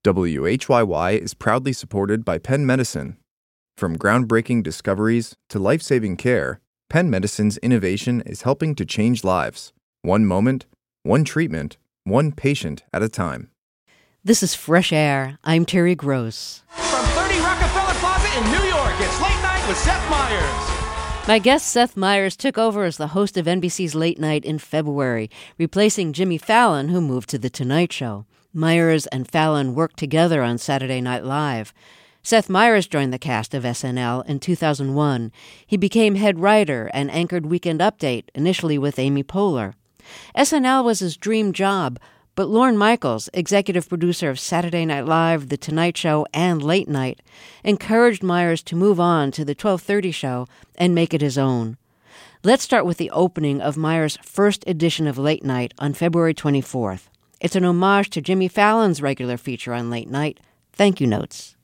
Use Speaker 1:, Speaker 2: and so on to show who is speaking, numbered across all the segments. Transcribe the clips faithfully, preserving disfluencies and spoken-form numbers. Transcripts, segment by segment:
Speaker 1: W H Y Y is proudly supported by Penn Medicine. From groundbreaking discoveries to life-saving care, Penn Medicine's innovation is helping to change lives, one moment, one treatment, one patient at a time.
Speaker 2: This is Fresh Air. I'm Terry Gross.
Speaker 3: From thirty Rockefeller Plaza in New York, it's Late Night with Seth Meyers.
Speaker 2: My guest Seth Meyers took over as the host of N B C's Late Night in February, replacing Jimmy Fallon, who moved to The Tonight Show. Meyers and Fallon worked together on Saturday Night Live. Seth Meyers joined the cast of S N L in two thousand one. He became head writer and anchored Weekend Update, initially with Amy Poehler. S N L was his dream job, but Lorne Michaels, executive producer of Saturday Night Live, The Tonight Show, and Late Night, encouraged Meyers to move on to the twelve thirty show and make it his own. Let's start with the opening of Meyers' first edition of Late Night on February twenty-fourth. It's an homage to Jimmy Fallon's regular feature on Late Night, Thank You Notes.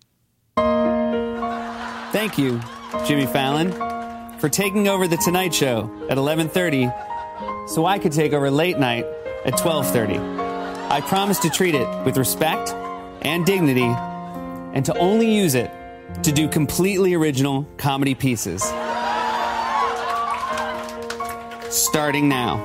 Speaker 4: Thank you, Jimmy Fallon, for taking over The Tonight Show at eleven thirty so I could take over Late Night at twelve thirty. I promise to treat it with respect and dignity and to only use it to do completely original comedy pieces. Starting now.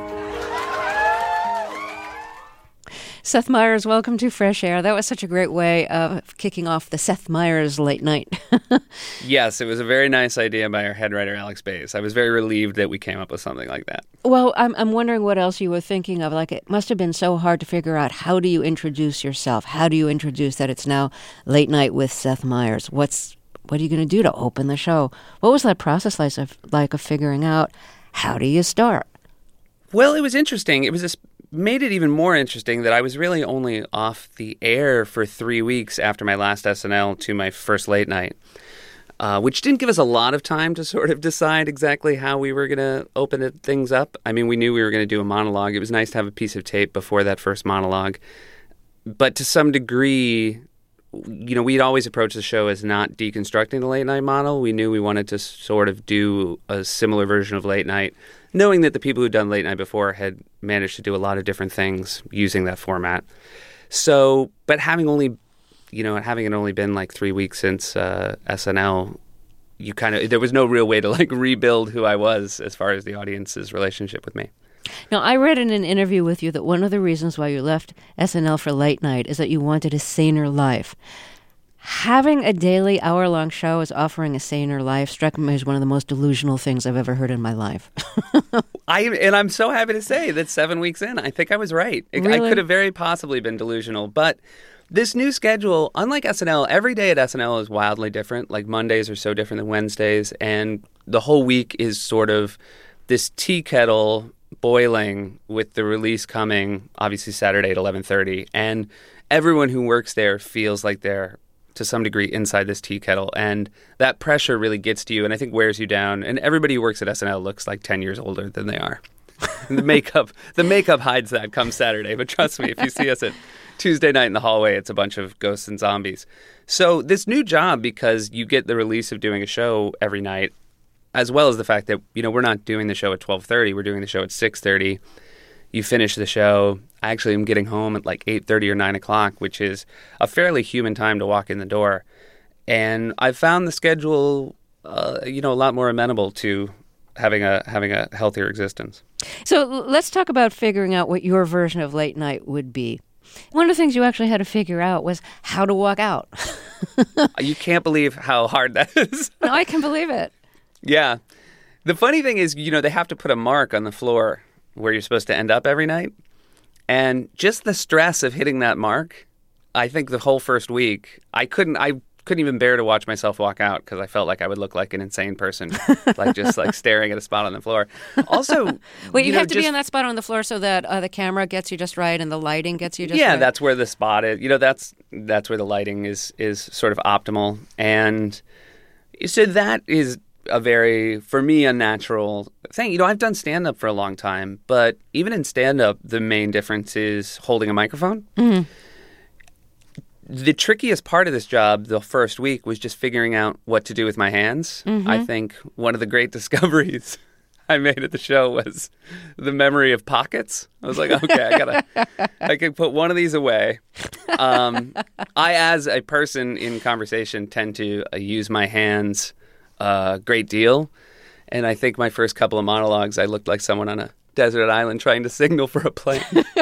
Speaker 2: Seth Meyers, welcome to Fresh Air. That was such a great way of kicking off the Seth Meyers Late Night.
Speaker 5: Yes, it was a very nice idea by our head writer, Alex Bays. I was very relieved that we came up with something like that.
Speaker 2: Well, I'm I'm wondering what else you were thinking of. Like, it must have been so hard to figure out, how do you introduce yourself? How do you introduce that it's now Late Night with Seth Meyers? What's what are you going to do to open the show? What was that process like of, like of figuring out, how do you start?
Speaker 5: Well, it was interesting. It was this made it even more interesting that I was really only off the air for three weeks after my last S N L to my first Late Night, uh, which didn't give us a lot of time to sort of decide exactly how we were going to open it, things up. I mean, we knew we were going to do a monologue. It was nice to have a piece of tape before that first monologue. But to some degree, you know, we'd always approached the show as not deconstructing the Late Night model. We knew we wanted to sort of do a similar version of Late Night, knowing that the people who'd done Late Night before had managed to do a lot of different things using that format. So, but having only, you know, having it only been like three weeks since uh, S N L, you kind of, there was no real way to like rebuild who I was as far as the audience's relationship with me.
Speaker 2: Now, I read in an interview with you that one of the reasons why you left S N L for Late Night is that you wanted a saner life. Having a daily hour-long show as offering a saner life struck me as one of the most delusional things I've ever heard in my life.
Speaker 5: I and I'm so happy to say that seven weeks in, I think I was right.
Speaker 2: Really?
Speaker 5: I could have very possibly been delusional, but this new schedule, unlike S N L, every day at S N L is wildly different. Like Mondays are so different than Wednesdays, and the whole week is sort of this tea kettle boiling with the release coming, obviously Saturday at eleven thirty, and everyone who works there feels like they're to some degree inside this tea kettle, and that pressure really gets to you and I think wears you down, and everybody who works at S N L looks like ten years older than they are. the makeup the makeup hides that come Saturday, but trust me, if you see us at Tuesday night in the hallway, it's a bunch of ghosts and zombies. So this new job, because you get the release of doing a show every night, as well as the fact that, you know, we're not doing the show at twelve thirty, we're doing the show at six thirty. You finish the show. I actually am getting home at like eight thirty or nine o'clock, which is a fairly human time to walk in the door. And I've found the schedule, uh, you know, a lot more amenable to having a having a healthier existence.
Speaker 2: So let's talk about figuring out what your version of Late Night would be. One of the things you actually had to figure out was how to walk out.
Speaker 5: You can't believe how hard that is.
Speaker 2: No, I can believe it.
Speaker 5: Yeah. The funny thing is, you know, they have to put a mark on the floor where you're supposed to end up every night. And just the stress of hitting that mark, I think the whole first week, I couldn't I couldn't even bear to watch myself walk out because I felt like I would look like an insane person, like just like staring at a spot on the floor. Also,
Speaker 2: Wait, you,
Speaker 5: you know,
Speaker 2: have to
Speaker 5: just,
Speaker 2: be on that spot on the floor so that uh, the camera gets you just right and the lighting gets you just
Speaker 5: yeah,
Speaker 2: right?
Speaker 5: Yeah, that's where the spot is. You know, that's that's where the lighting is is sort of optimal. And so that is a very, for me, unnatural thing. You know, I've done stand-up for a long time, but even in stand-up, the main difference is holding a microphone.
Speaker 2: Mm-hmm.
Speaker 5: The trickiest part of this job the first week was just figuring out what to do with my hands.
Speaker 2: Mm-hmm.
Speaker 5: I think one of the great discoveries I made at the show was the memory of pockets. I was like, okay, I gotta, I could put one of these away. Um, I, as a person in conversation, tend to uh, use my hands a great deal. And I think my first couple of monologues, I looked like someone on a desert island trying to signal for a plane,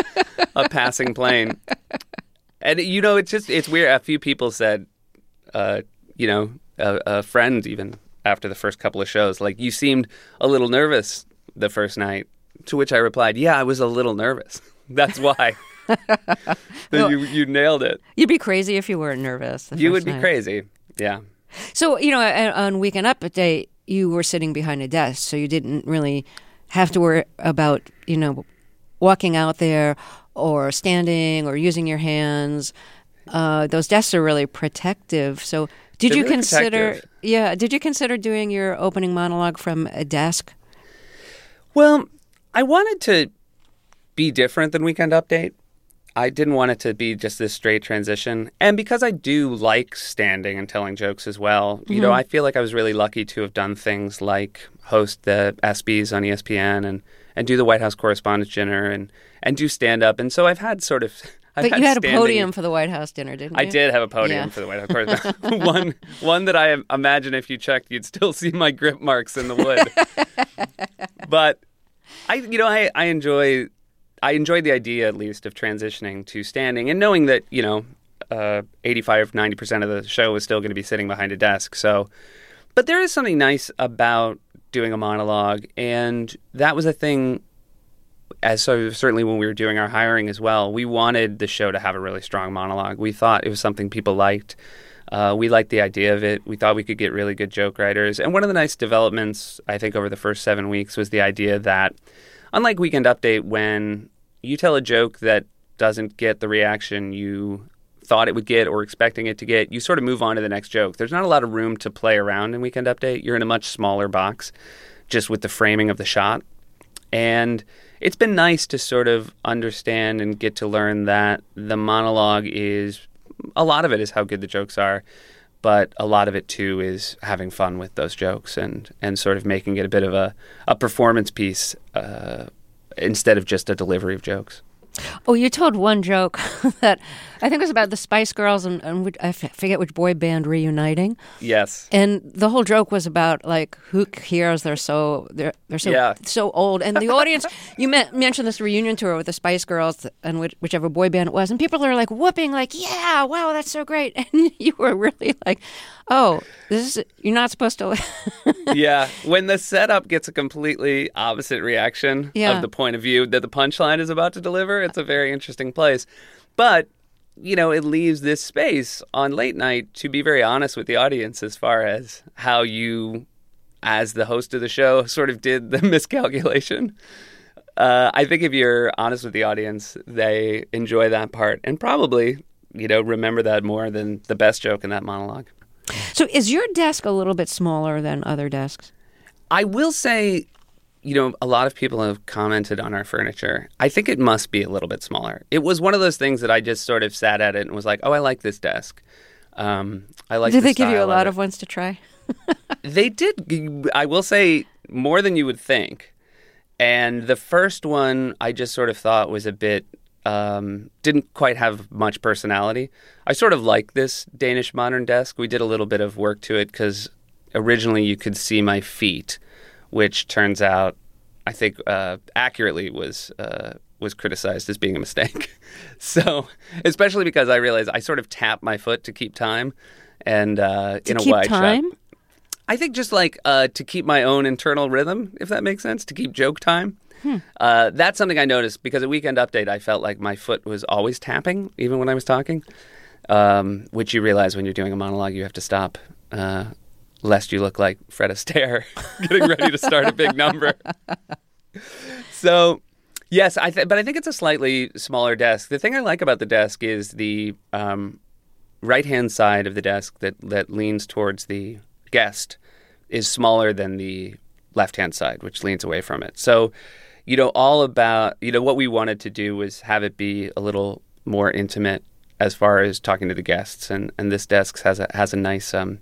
Speaker 5: a passing plane. And, you know, it's just, it's weird. A few people said, uh, you know, a, a friend even, after the first couple of shows, like, you seemed a little nervous the first night, to which I replied, yeah, I was a little nervous. That's why.
Speaker 2: Well,
Speaker 5: you, you nailed it.
Speaker 2: You'd be crazy if you weren't nervous.
Speaker 5: You would be
Speaker 2: night.
Speaker 5: crazy, yeah.
Speaker 2: So, you know, on Weekend Update, you were sitting behind a desk, so you didn't really have to worry about, you know, walking out there or standing or using your hands. Uh, those desks are really protective, so... Did
Speaker 5: They're
Speaker 2: you
Speaker 5: really
Speaker 2: consider?
Speaker 5: protective.
Speaker 2: Yeah. Did you consider doing your opening monologue from a desk?
Speaker 5: Well, I wanted to be different than Weekend Update. I didn't want it to be just this straight transition. And because I do like standing and telling jokes as well, you mm-hmm. know, I feel like I was really lucky to have done things like host the ESPYs on E S P N and, and do the White House Correspondents' Dinner and, and do stand-up. And so I've had sort of... I've
Speaker 2: but
Speaker 5: had
Speaker 2: you had
Speaker 5: standing...
Speaker 2: a podium for the White House dinner, didn't you?
Speaker 5: I did have a podium
Speaker 2: yeah.
Speaker 5: for the White House. one, one that I imagine if you checked, you'd still see my grip marks in the wood. But I, you know, I, I enjoy, I enjoy the idea at least of transitioning to standing and knowing that, you know, uh, eighty-five, ninety percent of the show is still going to be sitting behind a desk. So, but there is something nice about doing a monologue, and that was a thing. As so certainly when we were doing our hiring as well, we wanted the show to have a really strong monologue. We thought it was something people liked. Uh, we liked the idea of it. We thought we could get really good joke writers. And one of the nice developments, I think, over the first seven weeks was the idea that, unlike Weekend Update, when you tell a joke that doesn't get the reaction you thought it would get or expecting it to get, you sort of move on to the next joke. There's not a lot of room to play around in Weekend Update. You're in a much smaller box just with the framing of the shot. And it's been nice to sort of understand and get to learn that the monologue is, a lot of it is how good the jokes are, but a lot of it too is having fun with those jokes and, and sort of making it a bit of a, a performance piece uh, instead of just a delivery of jokes.
Speaker 2: Oh, you told one joke that I think was about the Spice Girls and, and I forget which boy band reuniting.
Speaker 5: Yes.
Speaker 2: And the whole joke was about like who cares? They're so they're they're so
Speaker 5: yeah.
Speaker 2: so old. And the audience, you me- mentioned this reunion tour with the Spice Girls and which, whichever boy band it was, and people are like whooping, like, yeah, wow, that's so great. And you were really like, oh, this is you're not supposed to.
Speaker 5: Yeah, when the setup gets a completely opposite reaction
Speaker 2: yeah.
Speaker 5: of the point of view that the punchline is about to deliver, it's a very interesting place. But, you know, it leaves this space on late night to be very honest with the audience as far as how you, as the host of the show, sort of did the miscalculation. Uh, I think if you're honest with the audience, they enjoy that part and probably, you know, remember that more than the best joke in that monologue.
Speaker 2: So is your desk a little bit smaller than other desks?
Speaker 5: I will say, you know, a lot of people have commented on our furniture. I think it must be a little bit smaller. It was one of those things that I just sort of sat at it and was like, oh, I like this desk. Um, I like.
Speaker 2: Did
Speaker 5: the
Speaker 2: they give you a lot
Speaker 5: of,
Speaker 2: of ones to try?
Speaker 5: They did. I will say more than you would think. And the first one I just sort of thought was a bit, um, didn't quite have much personality. I sort of like this Danish modern desk. We did a little bit of work to it because originally you could see my feet, which turns out, I think, uh, accurately was uh, was criticized as being a mistake. So, especially because I realized I sort of tap my foot to keep time, and uh,
Speaker 2: to
Speaker 5: in a
Speaker 2: keep
Speaker 5: wide
Speaker 2: time?
Speaker 5: shot. I think just like uh, to keep my own internal rhythm, if that makes sense, to keep joke time. Hmm. Uh, that's something I noticed because at Weekend Update, I felt like my foot was always tapping, even when I was talking, um, which you realize when you're doing a monologue, you have to stop, uh, lest you look like Fred Astaire getting ready to start a big number. So, yes, I th- but I think it's a slightly smaller desk. The thing I like about the desk is the um, right-hand side of the desk that, that leans towards the guest is smaller than the left-hand side, which leans away from it. So, you know, all about, you know, what we wanted to do was have it be a little more intimate as far as talking to the guests. And, and this desk has a, has a nice, um,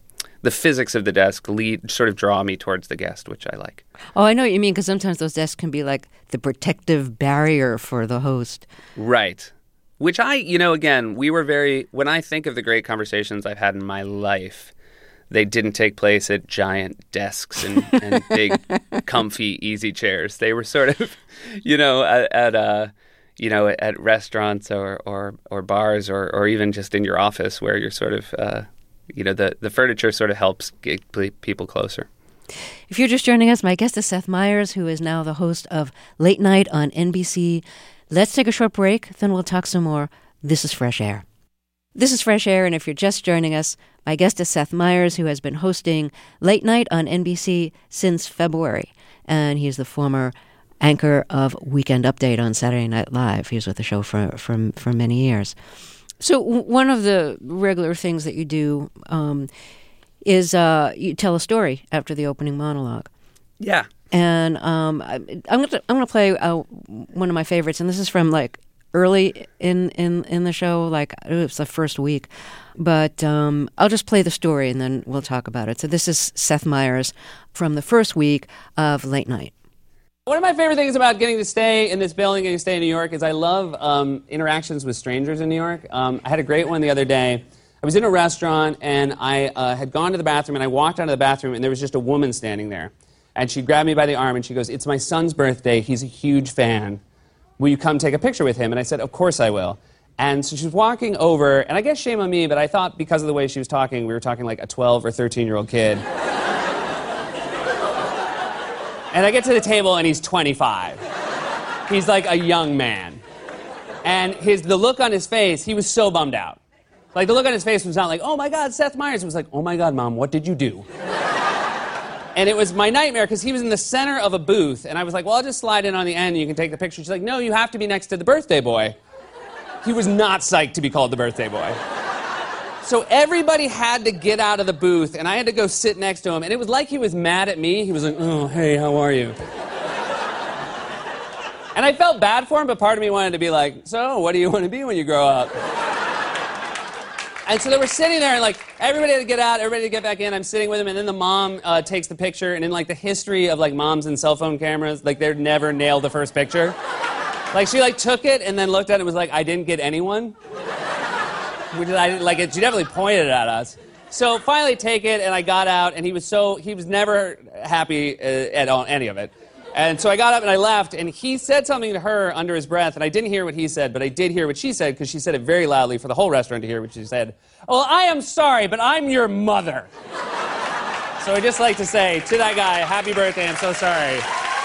Speaker 5: the physics of the desk lead sort of draw me towards the guest, which I like.
Speaker 2: Oh, I know what you mean, because sometimes those desks can be like the protective barrier for the host.
Speaker 5: Right. Which I, you know, again, we were very, when I think of the great conversations I've had in my life, they didn't take place at giant desks and, and big, comfy, easy chairs. They were sort of, you know, at, at uh, you know, at restaurants or, or, or bars or, or even just in your office where you're sort of, uh, you know, the, the furniture sort of helps get people closer.
Speaker 2: If you're just joining us, my guest is Seth Meyers, who is now the host of Late Night on N B C. Let's take a short break, then we'll talk some more. This is Fresh Air. This is Fresh Air, and if you're just joining us, my guest is Seth Meyers, who has been hosting Late Night on N B C since February, and he's the former anchor of Weekend Update on Saturday Night Live. He was with the show for, for, for many years. So w- one of the regular things that you do um, is uh, you tell a story after the opening monologue.
Speaker 5: Yeah.
Speaker 2: And um, I, I'm gonna I'm gonna play uh, one of my favorites, and this is from like early in, in, in the show, like it was the first week. But um, I'll just play the story, and then we'll talk about it. So this is Seth Meyers from the first week of Late Night.
Speaker 6: One of my favorite things about getting to stay in this building, getting to stay in New York, is I love um, interactions with strangers in New York. Um, I had a great one the other day. I was in a restaurant, and I uh, had gone to the bathroom, and I walked out of the bathroom, and there was just a woman standing there. And she grabbed me by the arm, and she goes, "It's my son's birthday. He's a huge fan. Will you come take a picture with him?" And I said, "Of course I will." And so she was walking over, and I guess shame on me, but I thought because of the way she was talking, we were talking like a twelve or thirteen-year-old kid. And I get to the table, and he's twenty-five. He's like a young man. And his the look on his face, he was so bummed out. Like, the look on his face was not like, "Oh, my God, Seth Meyers." It was like, "Oh, my God, Mom, what did you do?" And it was my nightmare because he was in the center of a booth. And I was like, "Well, I'll just slide in on the end and you can take the picture." She's like, "No, you have to be next to the birthday boy." He was not psyched to be called the birthday boy. So everybody had to get out of the booth, and I had to go sit next to him. And it was like he was mad at me. He was like, "Oh, hey, how are you?" And I felt bad for him, but part of me wanted to be like, "So, what do you want to be when you grow up?" And so they were sitting there, and, like, everybody had to get out, everybody had to get back in. I'm sitting with him, and then the mom uh, takes the picture. And in, like, the history of, like, moms and cell phone cameras, like, they'd never nailed the first picture. Like, she, like, took it and then looked at it and was like, "I didn't get anyone." Which is, I didn't, like, it, she definitely pointed at us. So finally take it, and I got out, and he was so, he was never happy uh, at all, any of it. And so I got up and I left, and he said something to her under his breath, and I didn't hear what he said, but I did hear what she said, because she said it very loudly for the whole restaurant to hear what she said. "Well, I am sorry, but I'm your mother." So I'd just like to say to that guy, happy birthday, I'm so sorry.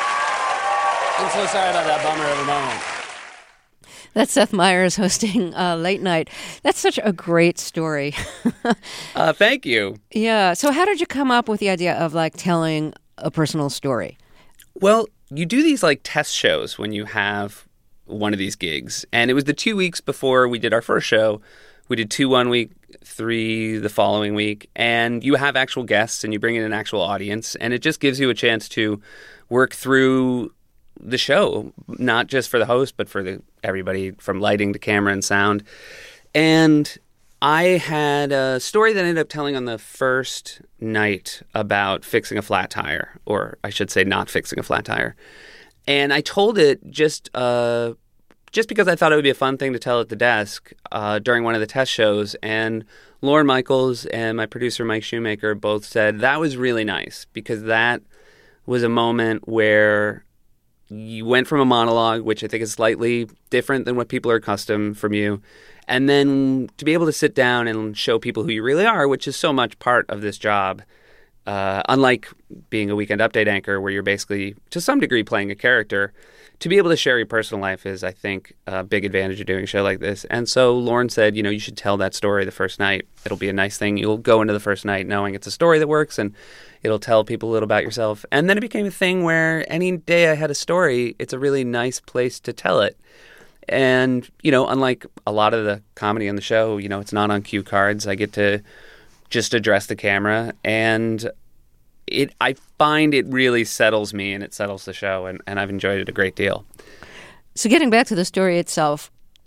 Speaker 6: I'm so sorry about that bummer of a moment.
Speaker 2: That's Seth Meyers hosting uh, Late Night. That's such a great story.
Speaker 5: uh, thank you.
Speaker 2: Yeah. So how did you come up with the idea of, like, telling a personal story?
Speaker 5: Well, you do these, like, test shows when you have one of these gigs. And it was the two weeks before we did our first show. We did two one week, three the following week. And you have actual guests, and you bring in an actual audience. And it just gives you a chance to work through the show, not just for the host, but for the everybody from lighting to camera and sound. And I had a story that I ended up telling on the first night about fixing a flat tire, or I should say not fixing a flat tire. And I told it just uh, just because I thought it would be a fun thing to tell at the desk uh, during one of the test shows. And Lorne Michaels and my producer, Mike Shoemaker, both said that was really nice, because that was a moment where you went from a monologue, which I think is slightly different than what people are accustomed from you, and then to be able to sit down and show people who you really are, which is so much part of this job, uh, unlike being a Weekend Update anchor where you're basically, to some degree, playing a character. To be able to share your personal life is, I think, a big advantage of doing a show like this. And so Lorne said, you know, you should tell that story the first night. It'll be a nice thing. You'll go into the first night knowing it's a story that works, and it'll tell people a little about yourself. And then it became a thing where any day I had a story, it's a really nice place to tell it. And, you know, unlike a lot of the comedy on the show, you know, it's not on cue cards. I get to just address the camera, and it I find it really settles me, and it settles the show, and, and I've enjoyed it a great deal.
Speaker 2: So getting back to the story itself,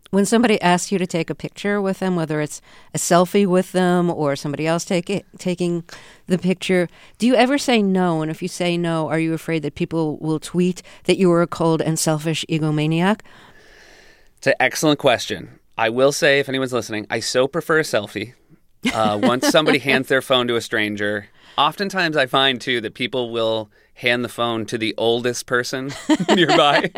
Speaker 2: When somebody asks you to take a picture with them, whether it's a selfie with them or somebody else take it, taking the picture, do you ever say no? And if you say no, are you afraid that people will tweet that you were a cold and selfish egomaniac?
Speaker 5: It's an excellent question. I will say, if anyone's listening, I so prefer a selfie. Uh, once somebody hands their phone to a stranger, oftentimes I find, too, that people will hand the phone to the oldest person nearby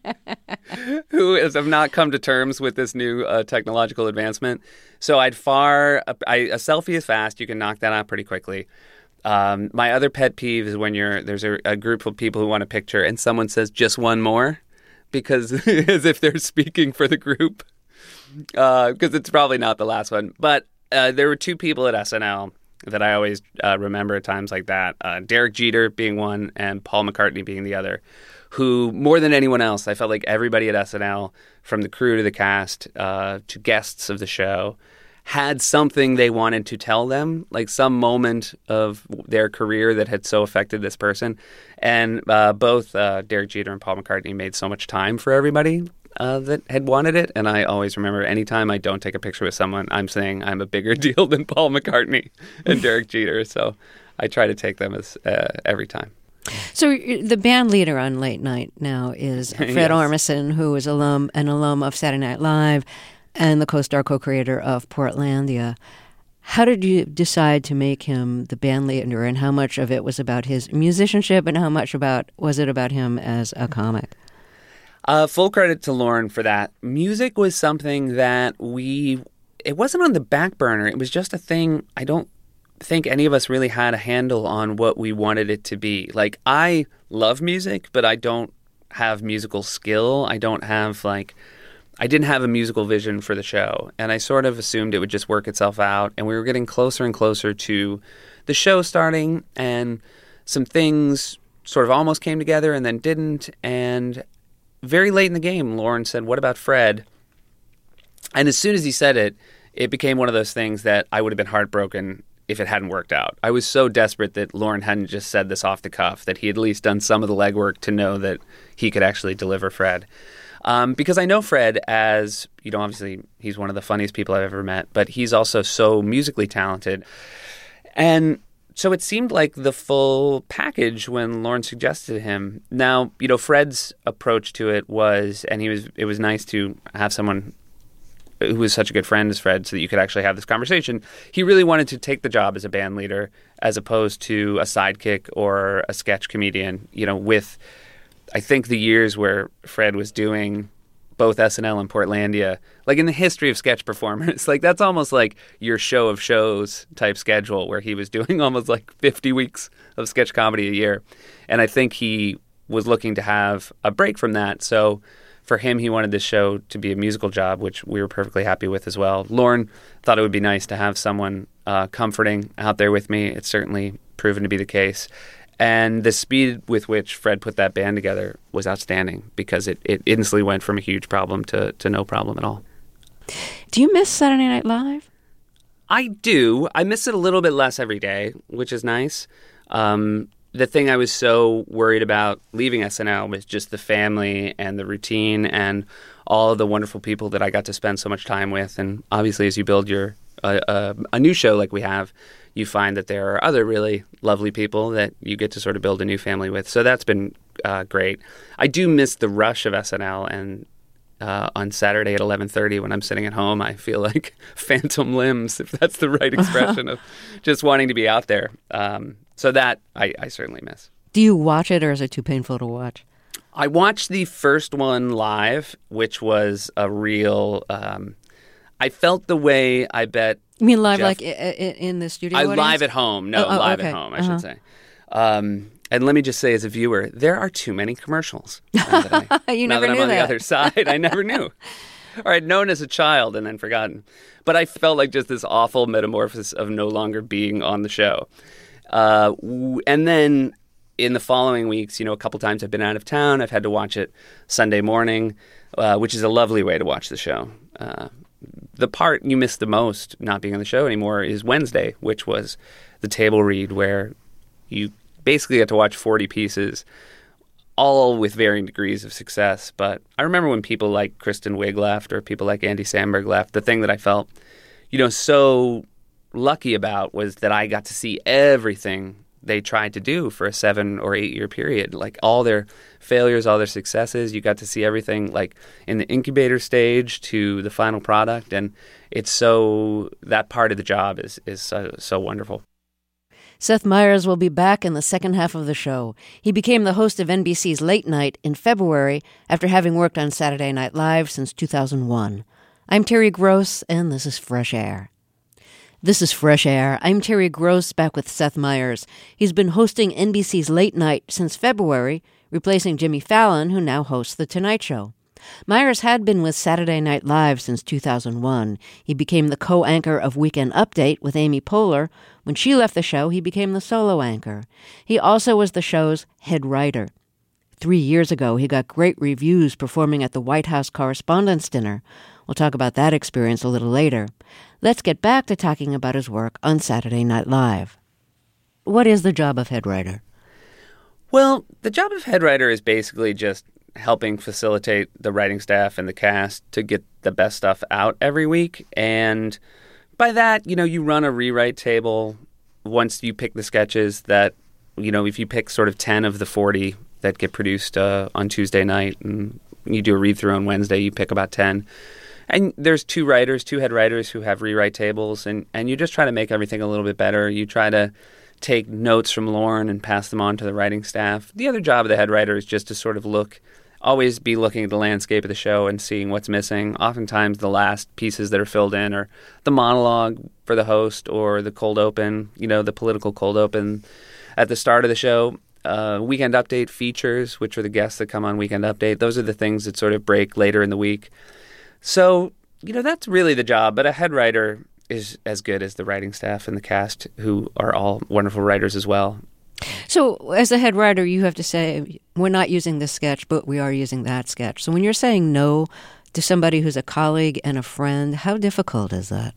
Speaker 5: who has have not come to terms with this new uh, technological advancement. So I'd far, I, a selfie is fast. You can knock that out pretty quickly. Um, my other pet peeve is when you're there's a, a group of people who want a picture and someone says just one more, because as if they're speaking for the group, because uh, it's probably not the last one. But uh, there were two people at S N L that I always uh, remember at times like that. Uh, Derek Jeter being one and Paul McCartney being the other, who more than anyone else, I felt like everybody at S N L, from the crew to the cast uh, to guests of the show, had something they wanted to tell them, like some moment of their career that had so affected this person. And uh, both uh, Derek Jeter and Paul McCartney made so much time for everybody Uh, that had wanted it. And I always remember, anytime I don't take a picture with someone, I'm saying I'm a bigger deal than Paul McCartney and Derek Jeter. So I try to take them as uh, every time.
Speaker 2: So the band leader on Late Night now is Fred
Speaker 5: Yes.
Speaker 2: Armisen, who is alum, an alum of Saturday Night Live and the co-star, co-creator of Portlandia. How did you decide to make him the band leader, and how much of it was about his musicianship and how much about was it about him as a comic?
Speaker 5: Uh, full credit to Lorne for that. Music was something that we, it wasn't on the back burner. It was just a thing. I don't think any of us really had a handle on what we wanted it to be. Like, I love music, but I don't have musical skill. I don't have, like, I didn't have a musical vision for the show. And I sort of assumed it would just work itself out. And we were getting closer and closer to the show starting, and some things sort of almost came together and then didn't. And very late in the game, Lorne said, "What about Fred?" And as soon as he said it, it became one of those things that I would have been heartbroken if it hadn't worked out. I was so desperate that Lorne hadn't just said this off the cuff, that he had at least done some of the legwork to know that he could actually deliver Fred. Um, because I know Fred as, you know, obviously he's one of the funniest people I've ever met, but he's also so musically talented. And so it seemed like the full package when Lorne suggested him. Now, you know, Fred's approach to it was, and he was, it was nice to have someone who was such a good friend as Fred so that you could actually have this conversation. He really wanted to take the job as a band leader as opposed to a sidekick or a sketch comedian, you know, with, I think, the years where Fred was doing both S N L and Portlandia, like in the history of sketch performers, like that's almost like your show of shows type schedule, where he was doing almost like fifty weeks of sketch comedy a year. And I think he was looking to have a break from that. So for him, he wanted this show to be a musical job, which we were perfectly happy with as well. Lorne thought it would be nice to have someone uh, comforting out there with me. It's certainly proven to be the case. And the speed with which Fred put that band together was outstanding, because it, it instantly went from a huge problem to, to no problem at all.
Speaker 2: Do you miss Saturday Night Live?
Speaker 5: I do. I miss it a little bit less every day, which is nice. Um, the thing I was so worried about leaving S N L was just the family and the routine and all of the wonderful people that I got to spend so much time with. And obviously, as you build your uh, uh, a new show like we have, you find that there are other really lovely people that you get to sort of build a new family with. So that's been uh, great. I do miss the rush of S N L, and uh, on Saturday at eleven thirty when I'm sitting at home, I feel like phantom limbs, if that's the right expression, of just wanting to be out there. Um, so that I, I certainly miss.
Speaker 2: Do you watch it, or is it too painful to watch?
Speaker 5: I watched the first one live, which was a real... Um, I felt the way I bet...
Speaker 2: You mean live,
Speaker 5: Jeff,
Speaker 2: like I- I- in the studio
Speaker 5: I
Speaker 2: audience?
Speaker 5: live at home. No,
Speaker 2: Oh, oh,
Speaker 5: live
Speaker 2: okay.
Speaker 5: at home, I
Speaker 2: Uh-huh.
Speaker 5: should say. Um, and let me just say, as a viewer, there are too many commercials. Now that, I,
Speaker 2: You
Speaker 5: now
Speaker 2: never
Speaker 5: that I'm
Speaker 2: knew
Speaker 5: on
Speaker 2: that.
Speaker 5: the other side, I never knew. Or I'd known as a child and then forgotten. But I felt like just this awful metamorphosis of no longer being on the show. Uh, w- and then in the following weeks, you know, a couple times I've been out of town. I've had to watch it Sunday morning, uh, which is a lovely way to watch the show. Uh, the part you miss the most not being on the show anymore is Wednesday, which was the table read where you basically get to watch forty pieces all with varying degrees of success. But I remember when people like Kristen Wiig left or people like Andy Samberg left, the thing that I felt, you know, so lucky about was that I got to see everything they tried to do for a seven or eight year period. Like all their failures, all their successes, you got to see everything like in the incubator stage to the final product. And it's so, that part of the job is, is so, so wonderful.
Speaker 2: Seth Meyers will be back in the second half of the show. He became the host of N B C's Late Night in February after having worked on Saturday Night Live since two thousand one. I'm Terry Gross, and this is Fresh Air. This is Fresh Air. I'm Terry Gross, back with Seth Meyers. He's been hosting N B C's Late Night since February, replacing Jimmy Fallon, who now hosts The Tonight Show. Meyers had been with Saturday Night Live since two thousand one. He became the co-anchor of Weekend Update with Amy Poehler. When she left the show, he became the solo anchor. He also was the show's head writer. Three years ago, he got great reviews performing at the White House Correspondents' Dinner. We'll talk about that experience a little later. Let's get back to talking about his work on Saturday Night Live. What is the job of head writer?
Speaker 5: Well, the job of head writer is basically just helping facilitate the writing staff and the cast to get the best stuff out every week. And by that, you know, you run a rewrite table once you pick the sketches that, you know, if you pick sort of ten of the forty that get produced uh, on Tuesday night and you do a read-through on Wednesday, you pick about ten. And there's two writers, two head writers who have rewrite tables, and, and you just try to make everything a little bit better. You try to take notes from Lorne and pass them on to the writing staff. The other job of the head writer is just to sort of look, always be looking at the landscape of the show and seeing what's missing. Oftentimes the last pieces that are filled in are the monologue for the host or the cold open, you know, the political cold open at the start of the show. Uh, Weekend Update features, which are the guests that come on Weekend Update. Those are the things that sort of break later in the week. So, you know, that's really the job. But a head writer is as good as the writing staff and the cast, who are all wonderful writers as well.
Speaker 2: So as a head writer, you have to say, we're not using this sketch, but we are using that sketch. So when you're saying no to somebody who's a colleague and a friend, how difficult is that?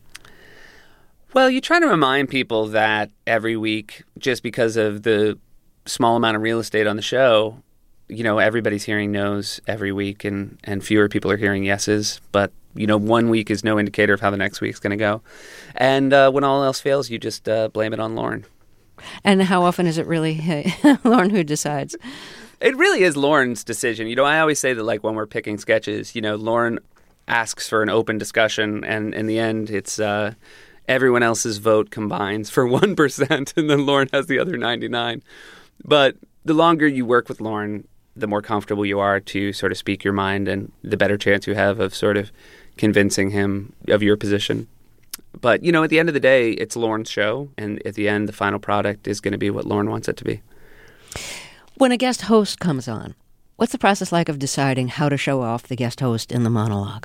Speaker 5: Well, you try to remind people that every week, just because of the small amount of real estate on the show, you know, everybody's hearing no's every week and, and fewer people are hearing yeses. But, you know, one week is no indicator of how the next week's going to go. And uh, when all else fails, you just uh, blame it on Lorne.
Speaker 2: And how often is it really Lorne who decides?
Speaker 5: It really is Lorne's decision. You know, I always say that, like, when we're picking sketches, you know, Lorne asks for an open discussion, and in the end, it's uh, everyone else's vote combines for one percent, and then Lorne has the other ninety-nine. But the longer you work with Lorne, the more comfortable you are to sort of speak your mind, and the better chance you have of sort of convincing him of your position. But, you know, at the end of the day, it's Lorne's show, and at the end, the final product is going to be what Lorne wants it to be.
Speaker 2: When a guest host comes on, what's the process like of deciding how to show off the guest host in the monologue?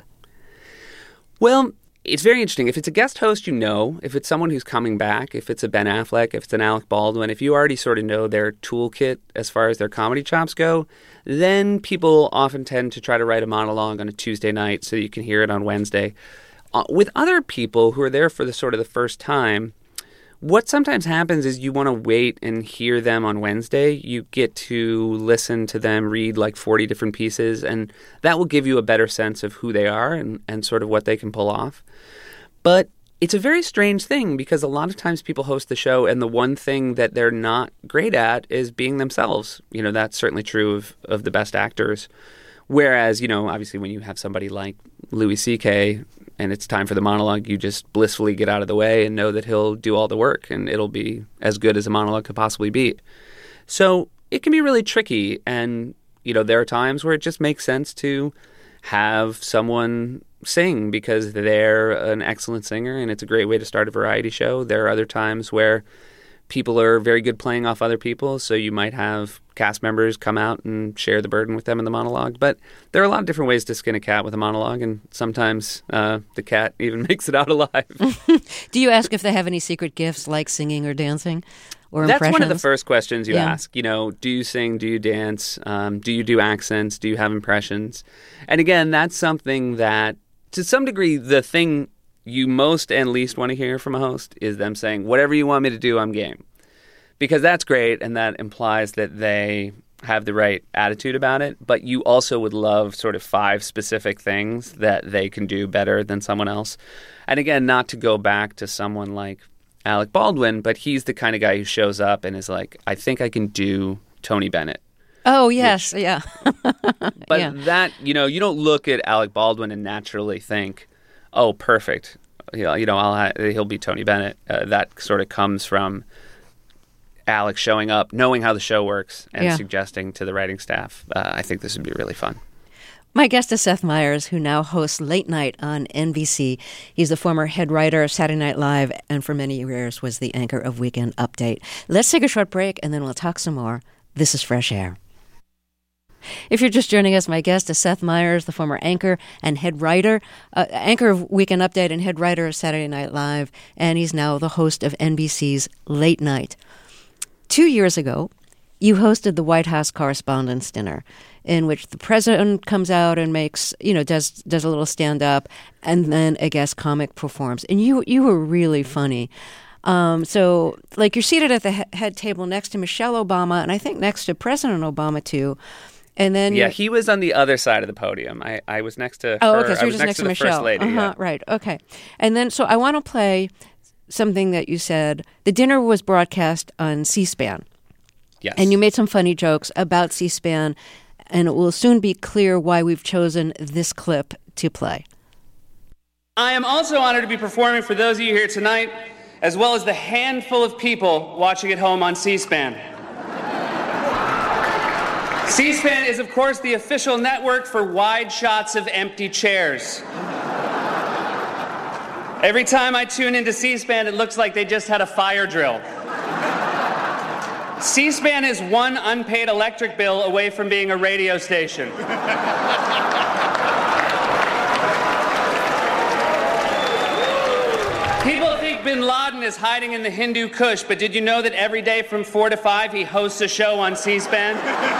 Speaker 5: Well, it's very interesting. If it's a guest host you know, if it's someone who's coming back, if it's a Ben Affleck, if it's an Alec Baldwin, if you already sort of know their toolkit as far as their comedy chops go, then people often tend to try to write a monologue on a Tuesday night so you can hear it on Wednesday. Uh, with other people who are there for the sort of the first time, what sometimes happens is you want to wait and hear them on Wednesday. You get to listen to them read like forty different pieces, and that will give you a better sense of who they are and, and sort of what they can pull off. But it's a very strange thing because a lot of times people host the show and the one thing that they're not great at is being themselves. You know, that's certainly true of, of the best actors. Whereas, you know, obviously when you have somebody like Louis C K and it's time for the monologue, you just blissfully get out of the way and know that he'll do all the work and it'll be as good as a monologue could possibly be. So it can be really tricky. And, you know, there are times where it just makes sense to have someone sing because they're an excellent singer and it's a great way to start a variety show. There are other times where people are very good playing off other people, so you might have cast members come out and share the burden with them in the monologue. But there are a lot of different ways to skin a cat with a monologue, and sometimes uh, the cat even makes it out alive.
Speaker 2: Do you ask if they have any secret gifts like singing or dancing or
Speaker 5: That's
Speaker 2: impressions?
Speaker 5: one of the first questions you
Speaker 2: Yeah.
Speaker 5: ask. You know, do you sing? Do you dance? Um, do you do accents? Do you have impressions? And again, that's something that, to some degree, the thing you most and least want to hear from a host is them saying, whatever you want me to do, I'm game. Because that's great, and that implies that they have the right attitude about it, but you also would love sort of five specific things that they can do better than someone else. And again, not to go back to someone like Alec Baldwin, but he's the kind of guy who shows up and is like, I think I can do Tony Bennett.
Speaker 2: Oh, yes,
Speaker 5: Which,
Speaker 2: yeah.
Speaker 5: but
Speaker 2: yeah.
Speaker 5: that, you know, you don't look at Alec Baldwin and naturally think, oh, perfect. You know, you know I'll ha- he'll be Tony Bennett. Uh, that sort of comes from Alex showing up, knowing how the show works, and
Speaker 2: Yeah.
Speaker 5: suggesting to the writing staff, uh, I think this would be really fun.
Speaker 2: My guest is Seth Meyers, who now hosts Late Night on N B C. He's the former head writer of Saturday Night Live and for many years was the anchor of Weekend Update. Let's take a short break and then we'll talk some more. This is Fresh Air. If you're just joining us, my guest is Seth Meyers, the former anchor and head writer, uh, anchor of Weekend Update and head writer of Saturday Night Live, and he's now the host of N B C's Late Night. Two years ago, you hosted the White House Correspondents' Dinner, in which the president comes out and makes, you know, does does a little stand-up, and then a guest comic performs. And you you were really funny. Um, so, like, you're seated at the he- head table next to Michelle Obama, and I think next to President Obama, too. And then
Speaker 5: Yeah, he was on the other side of the podium. I, I was next to
Speaker 2: Oh,
Speaker 5: her.
Speaker 2: okay, so
Speaker 5: I
Speaker 2: you're
Speaker 5: was
Speaker 2: just next,
Speaker 5: next
Speaker 2: to,
Speaker 5: the
Speaker 2: Michelle.
Speaker 5: First Lady.
Speaker 2: Uh-huh,
Speaker 5: Yeah.
Speaker 2: right, okay. And then, so I want to play something that you said. The dinner was broadcast on C-SPAN.
Speaker 5: Yes.
Speaker 2: And you made some funny jokes about C-SPAN, and it will soon be clear why we've chosen this clip to play.
Speaker 6: I am also honored to be performing for those of you here tonight, as well as the handful of people watching at home on C-SPAN. C-SPAN is, of course, the official network for wide shots of empty chairs. Every time I tune into C-SPAN, it looks like they just had a fire drill. C-SPAN is one unpaid electric bill away from being a radio station. People think bin Laden is hiding in the Hindu Kush, but did you know that every day from four to five he hosts a show on C-SPAN?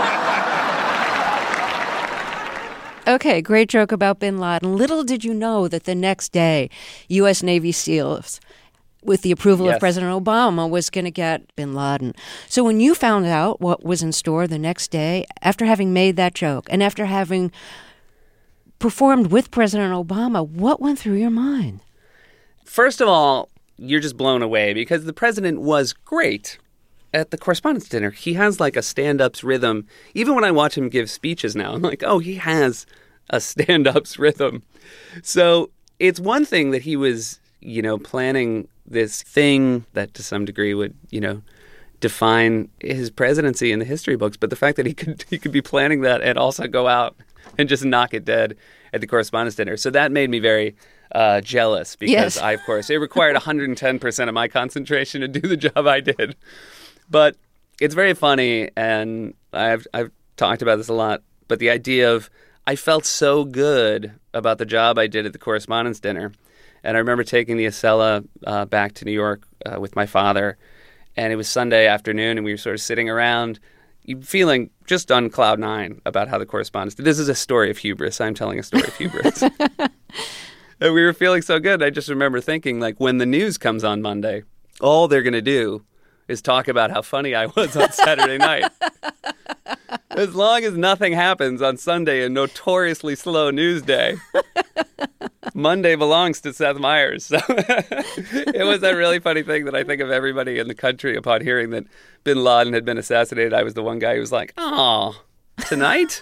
Speaker 2: Okay, great joke about bin Laden. Little did you know that the next day, U S Navy SEALs, with the approval
Speaker 5: Yes.
Speaker 2: of President Obama, was going to get bin Laden. So when you found out what was in store the next day, after having made that joke and after having performed with President Obama, what went through your mind?
Speaker 5: First of all, you're just blown away because the president was great at the Correspondents' Dinner. He has like a stand-ups rhythm. Even when I watch him give speeches now, I'm like, oh, he has a stand-ups rhythm. So it's one thing that he was, you know, planning this thing that to some degree would, you know, define his presidency in the history books. But the fact that he could he could be planning that and also go out and just knock it dead at the Correspondents' Dinner. So that made me very uh, jealous because
Speaker 2: Yes.
Speaker 5: I, of course, it required one hundred ten percent of my concentration to do the job I did. But it's very funny, and I've I've talked about this a lot, but the idea of I felt so good about the job I did at the Correspondents' Dinner. And I remember taking the Acela uh, back to New York uh, with my father, and it was Sunday afternoon, and we were sort of sitting around feeling just on cloud nine about how the Correspondents did. This is a story of hubris. I'm telling a story of hubris. And we were feeling so good. I just remember thinking, like, when the news comes on Monday, all they're going to do is talk about how funny I was on Saturday night. As long as nothing happens on Sunday, a notoriously slow news day, Monday belongs to Seth Meyers. So it was a really funny thing that I think of everybody in the country upon hearing that bin Laden had been assassinated. I was the one guy who was like, oh, tonight?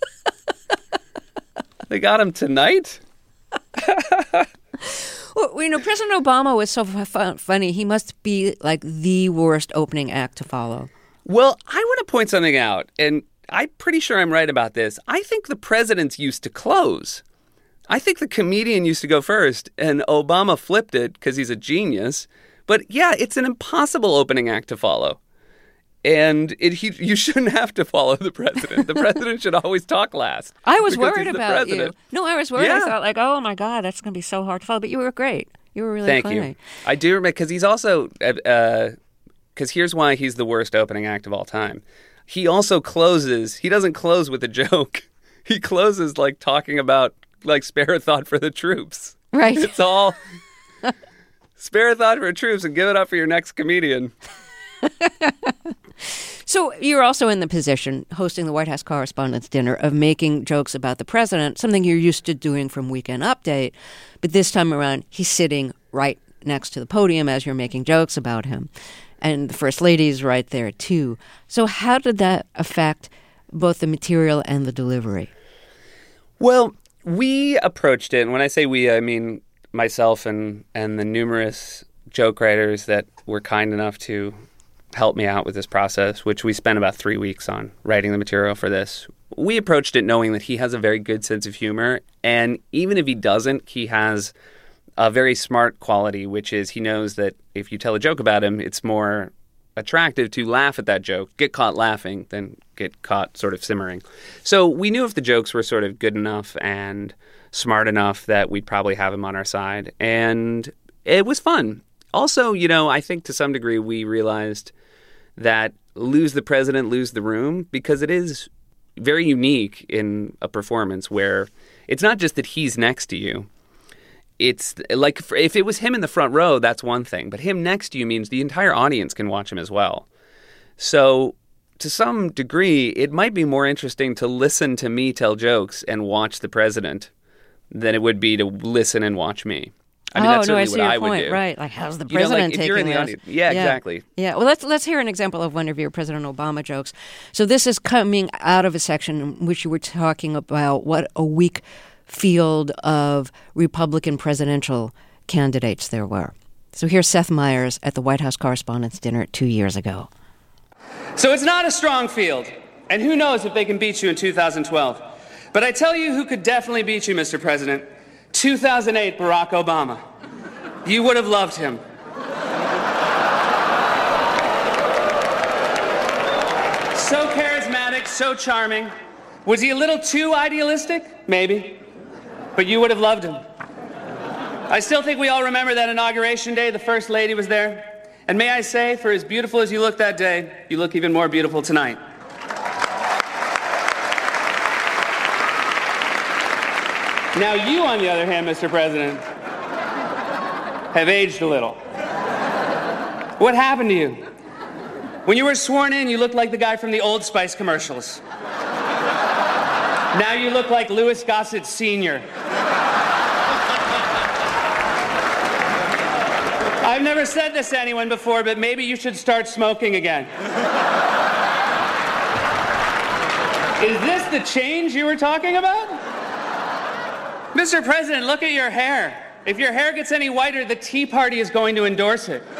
Speaker 5: They got him tonight?
Speaker 2: Well, you know, President Obama was so f- funny. He must be like the worst opening act to follow.
Speaker 5: Well, I want to point something out, and I'm pretty sure I'm right about this. I think the presidents used to close. I think the comedian used to go first, and Obama flipped it because he's a genius. But yeah, it's an impossible opening act to follow. And it, he, you shouldn't have to follow the president. The president should always talk last.
Speaker 2: I was
Speaker 5: because
Speaker 2: worried
Speaker 5: he's the
Speaker 2: about you.
Speaker 5: president.
Speaker 2: No, I was worried. I
Speaker 5: Yeah.
Speaker 2: thought, like, oh my God, that's going to be so hard to follow. But you were great. You were really
Speaker 5: Thank
Speaker 2: funny.
Speaker 5: you. I do remember, because he's also, because uh, here's why he's the worst opening act of all time. He also closes, he doesn't close with a joke. He closes like talking about, like, spare a thought for the troops.
Speaker 2: Right.
Speaker 5: It's all, spare a thought for the troops and give it up for your next comedian.
Speaker 2: So you're also in the position, hosting the White House Correspondents' Dinner, of making jokes about the president, something you're used to doing from Weekend Update. But this time around, he's sitting right next to the podium as you're making jokes about him. And the First Lady's right there, too. So how did that affect both the material and the delivery?
Speaker 5: Well, we approached it, and when I say we, I mean myself and, and the numerous joke writers that were kind enough to help me out with this process, which we spent about three weeks on writing the material for this. We approached it knowing that he has a very good sense of humor, and even if he doesn't, he has a very smart quality, which is he knows that if you tell a joke about him, it's more attractive to laugh at that joke, get caught laughing, than get caught sort of simmering. So we knew if the jokes were sort of good enough and smart enough that we'd probably have him on our side. And it was fun. Also, you know, I think to some degree we realized that lose the president, lose the room, because it is very unique in a performance where it's not just that he's next to you. It's like if it was him in the front row, that's one thing. But him next to you means the entire audience can watch him as well. So to some degree, it might be more interesting to listen to me tell jokes and watch the president than it would be to listen and watch me. I mean,
Speaker 2: oh,
Speaker 5: that's
Speaker 2: no, I
Speaker 5: certainly
Speaker 2: see
Speaker 5: what
Speaker 2: your
Speaker 5: I would
Speaker 2: point.
Speaker 5: do.
Speaker 2: Right, like how's the
Speaker 5: You know,
Speaker 2: president
Speaker 5: like, if
Speaker 2: taking
Speaker 5: you're in the
Speaker 2: this?
Speaker 5: audience. Yeah,
Speaker 2: yeah,
Speaker 5: exactly.
Speaker 2: Yeah, well, let's let's hear an example of one of your President Obama jokes. So this is coming out of a section in which you were talking about what a weak field of Republican presidential candidates there were. So here's Seth Meyers at the White House Correspondents' Dinner two years ago.
Speaker 6: So it's not a strong field, and who knows if they can beat you in two thousand twelve. But I tell you who could definitely beat you, Mister President. two thousand eight, Barack Obama. You would have loved him. So charismatic, so charming. Was he a little too idealistic? Maybe. But you would have loved him. I still think we all remember that inauguration day, the First Lady was there. And may I say, for as beautiful as you looked that day, you look even more beautiful tonight. Now you, on the other hand, Mister President, have aged a little. What happened to you? When you were sworn in, you looked like the guy from the Old Spice commercials. Now you look like Louis Gossett Senior I've never said this to anyone before, but maybe you should start smoking again. Is this the change you were talking about? Mister President, look at your hair. If your hair gets any whiter, the Tea Party is going to endorse it.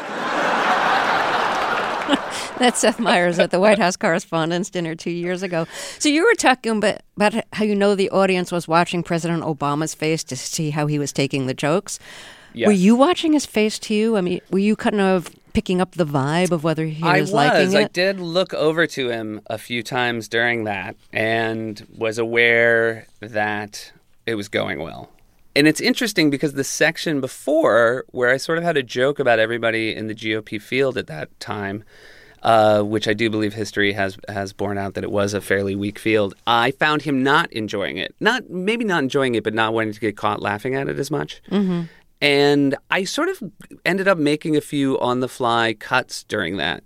Speaker 2: That's Seth Meyers at the White House Correspondents' Dinner two years ago. So you were talking about, about how you know the audience was watching President Obama's face to see how he was taking the jokes. Yes. Were you watching his face too? I mean, were you kind of picking up the vibe of whether he was,
Speaker 5: was
Speaker 2: liking it?
Speaker 5: I did look over to him a few times during that and was aware that it was going well. And it's interesting because the section before, where I sort of had a joke about everybody in the G O P field at that time, uh, which I do believe history has has borne out that it was a fairly weak field, I found him not enjoying it. Not maybe not enjoying it, but not wanting to get caught laughing at it as much. Mm-hmm. And I sort of ended up making a few on-the-fly cuts during that.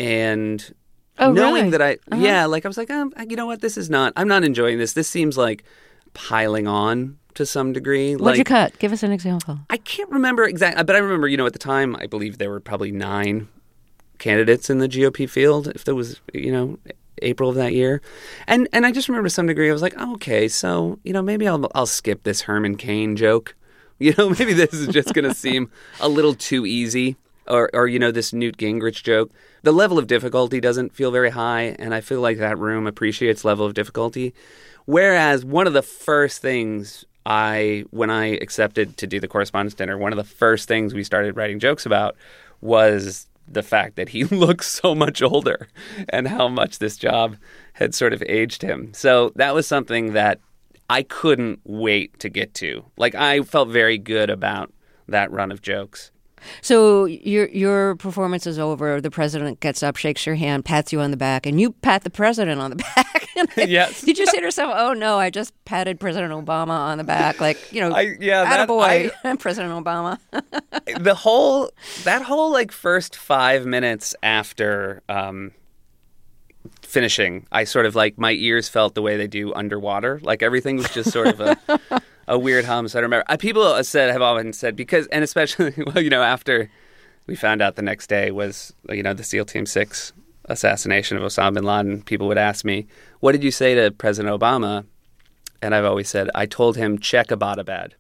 Speaker 5: And
Speaker 2: oh,
Speaker 5: knowing
Speaker 2: really?
Speaker 5: that I,
Speaker 2: uh-huh.
Speaker 5: yeah, like I was like, oh, you know what, this is not, I'm not enjoying this. This seems like piling on to some degree.
Speaker 2: What'd
Speaker 5: like,
Speaker 2: you cut? Give us an example.
Speaker 5: I can't remember exactly, but I remember, you know, at the time, I believe there were probably nine candidates in the G O P field, if there was, you know, April of that year. And and I just remember to some degree, I was like, oh, okay, so, you know, maybe I'll I'll skip this Herman Cain joke. You know, maybe this is just going to seem a little too easy. Or, or, you know, this Newt Gingrich joke. The level of difficulty doesn't feel very high, and I feel like that room appreciates level of difficulty. Whereas one of the first things I, when I accepted to do the Correspondents' Dinner, one of the first things we started writing jokes about was the fact that he looks so much older and how much this job had sort of aged him. So that was something that I couldn't wait to get to. Like, I felt very good about that run of jokes.
Speaker 2: So your your performance is over. The president gets up, shakes your hand, pats you on the back, and you pat the president on the back.
Speaker 5: Yes.
Speaker 2: Did you say to yourself, "Oh no, I just patted President Obama on the back"? Like, you know,
Speaker 5: I, yeah, that,
Speaker 2: attaboy,
Speaker 5: I,
Speaker 2: President Obama.
Speaker 5: the whole that whole like first five minutes after um, finishing, I sort of like my ears felt the way they do underwater. Like everything was just sort of a a weird hum. So I remember I, people said have often said because and especially well, you know, after we found out the next day was you know the SEAL Team Six assassination of Osama bin Laden, people would ask me, "What did you say to President Obama?" And I've always said, "I told him check Abbottabad."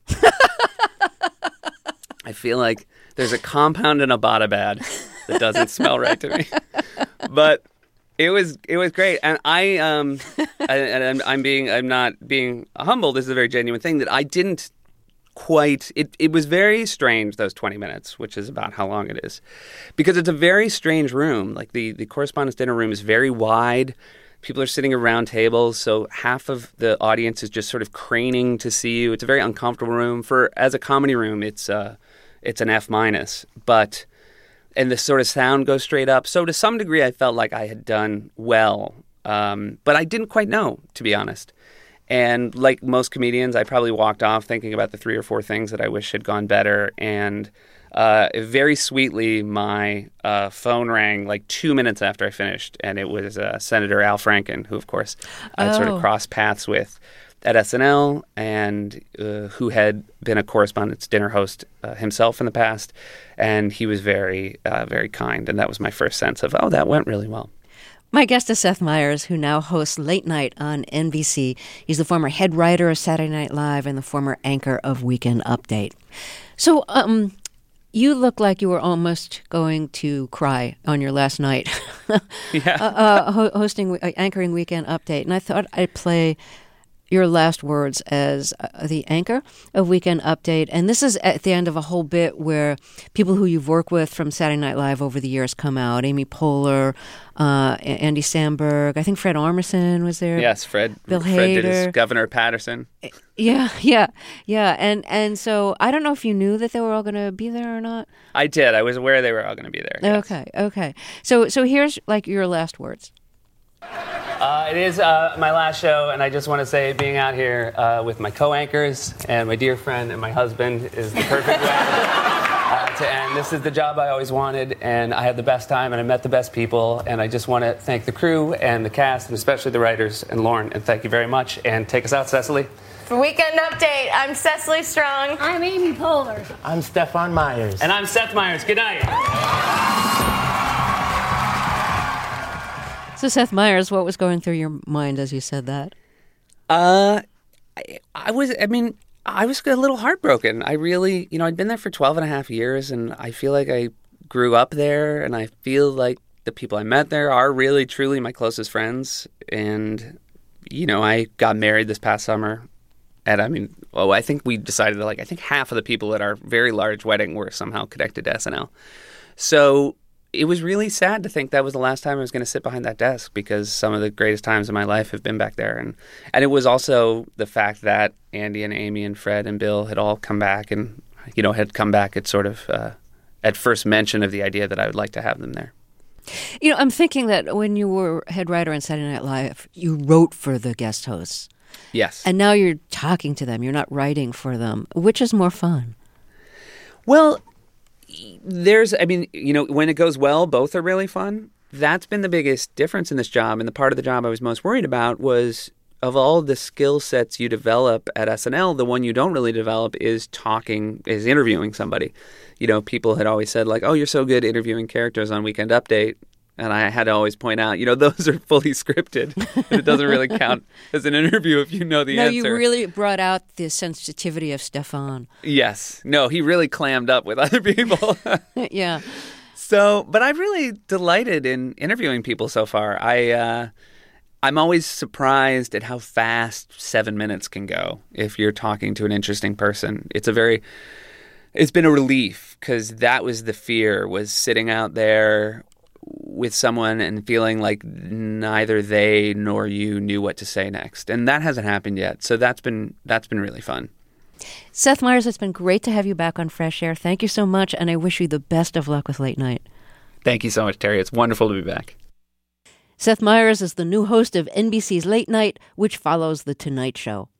Speaker 5: I feel like there's a compound in Abbottabad that doesn't smell right to me, but. It was it was great, and I um and I'm, I'm being I'm not being humble. This is a very genuine thing that I didn't quite. It it was very strange those twenty minutes, which is about how long it is, because it's a very strange room. Like the the correspondence dinner room is very wide. People are sitting around tables, so half of the audience is just sort of craning to see you. It's a very uncomfortable room. For as a comedy room, it's uh it's an F minus, but. And the sort of sound goes straight up. So to some degree, I felt like I had done well. Um, but I didn't quite know, to be honest. And like most comedians, I probably walked off thinking about the three or four things that I wish had gone better. And uh, very sweetly, my uh, phone rang like two minutes after I finished. And it was uh, Senator Al Franken, who, of course, I'd oh. sort of crossed paths with at S N L and uh, who had been a Correspondence Dinner host uh, himself in the past. And he was very, uh, very kind. And that was my first sense of, oh, that went really well.
Speaker 2: My guest is Seth Meyers, who now hosts Late Night on N B C. He's the former head writer of Saturday Night Live and the former anchor of Weekend Update. So um, you look like you were almost going to cry on your last night
Speaker 5: yeah.
Speaker 2: uh, uh, ho- hosting, uh, anchoring Weekend Update. And I thought I'd play your last words as uh, the anchor of Weekend Update. And this is at the end of a whole bit where people who you've worked with from Saturday Night Live over the years come out. Amy Poehler, uh, Andy Samberg. I think Fred Armisen was there.
Speaker 5: Yes, Fred.
Speaker 2: Bill
Speaker 5: Fred
Speaker 2: Hader.
Speaker 5: did his Governor Patterson.
Speaker 2: Yeah, yeah, yeah. And and so I don't know if you knew that they were all going to be there or not.
Speaker 5: I did. I was aware they were all going to be there. Yes.
Speaker 2: Okay, okay. So so here's like your last words.
Speaker 6: Uh, it is uh, my last show, and I just want to say being out here uh, with my co-anchors and my dear friend and my husband is the perfect way uh, to end. This is the job I always wanted, and I had the best time, and I met the best people, and I just want to thank the crew and the cast, and especially the writers and Lauren, and thank you very much. And take us out, Cecily.
Speaker 7: For Weekend Update, I'm Cecily Strong.
Speaker 8: I'm Amy Poehler.
Speaker 9: I'm Stefan Myers.
Speaker 6: And I'm Seth Meyers. Good night.
Speaker 2: So, Seth Meyers, what was going through your mind as you said that?
Speaker 5: Uh, I, I was, I mean, I was a little heartbroken. I really, you know, I'd been there for twelve and a half years, and I feel like I grew up there, and I feel like the people I met there are really, truly my closest friends. And, you know, I got married this past summer, and I mean, oh, I think we decided that, like, I think half of the people at our very large wedding were somehow connected to S N L. So it was really sad to think that was the last time I was going to sit behind that desk, because some of the greatest times of my life have been back there. And and it was also the fact that Andy and Amy and Fred and Bill had all come back and, you know, had come back at sort of uh, at first mention of the idea that I would like to have them there.
Speaker 2: You know, I'm thinking that when you were head writer on Saturday Night Live, you wrote for the guest hosts.
Speaker 5: Yes.
Speaker 2: And now you're talking to them. You're not writing for them. Which is more fun?
Speaker 5: Well, there's, I mean, you know, when it goes well, both are really fun. That's been the biggest difference in this job. And the part of the job I was most worried about was, of all the skill sets you develop at S N L, the one you don't really develop is talking, is interviewing somebody. You know, people had always said, like, oh, you're so good interviewing characters on Weekend Update. And I had to always point out, you know, those are fully scripted. It doesn't really count as an interview if you know the
Speaker 2: no,
Speaker 5: answer.
Speaker 2: No, you really brought out the sensitivity of Stefan.
Speaker 5: Yes. No, he really clammed up with other people.
Speaker 2: Yeah.
Speaker 5: So, but I've really delighted in interviewing people so far. I, uh, I'm always surprised at how fast seven minutes can go if you're talking to an interesting person. It's a very, it's been a relief, because that was the fear, was sitting out there with someone and feeling like neither they nor you knew what to say next. And that hasn't happened yet. So that's been that's been really fun.
Speaker 2: Seth Meyers, it's been great to have you back on Fresh Air. Thank you so much, and I wish you the best of luck with Late Night.
Speaker 5: Thank you so much, Terry. It's wonderful to be back.
Speaker 2: Seth Meyers is the new host of N B C's Late Night, which follows The Tonight Show.